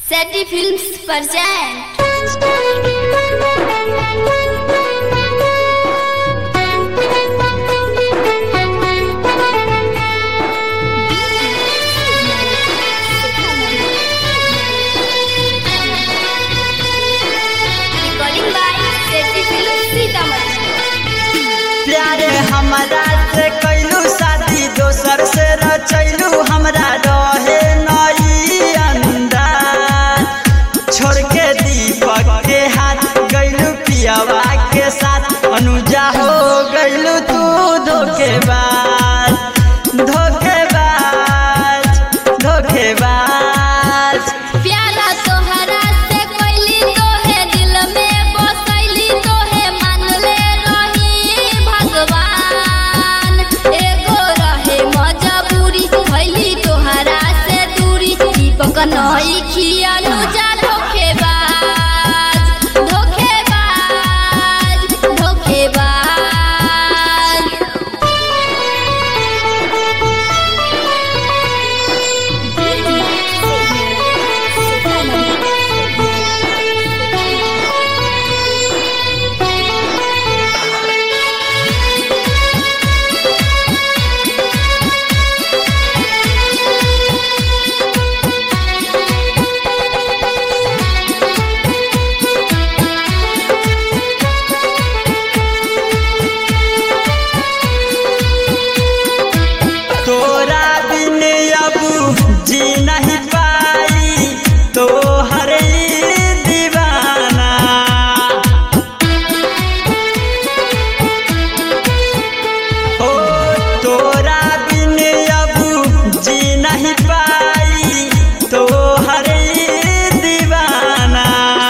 सेटी films present recording by Seti films Sitamarhi. प्यारे हमरा से कैलू शादी दोसर से रचैलू हमरा रहे नई अंदर छोड़ के दीपक के हाथ गैलू पियावा के साथ अनुजा हो गैलू तू धोखेबाज धोखेबाज धोखेबाज। प्यारा तोहरा से कोइली तोहे दिल में बसैली तोहे मानले रही भगवान एगो रहे मजबूरी भइली तोहरा से दूरी दीपक नई खियानु जा धोखेबाज धोखेबाज धोखेबाज। तोरा बिन अब जी नहीं पाई तो हर दीवाना ओ तोरा बिन अब जी नहीं पाई तो हर दीवाना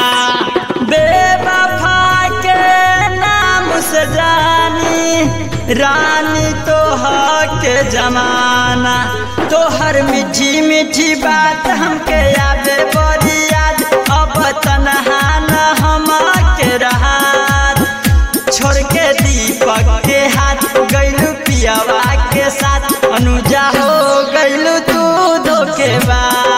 बेवफा के नाम से जानी रानी तो के जमाना तोहर मीठी मीठी बात हमके यादे बड़ी याद अब तनहा न हम के रहात छोड़ के दीपक के हाथ गैलू पियावा के साथ अनुजा हो गैलू तू धोखेबाज।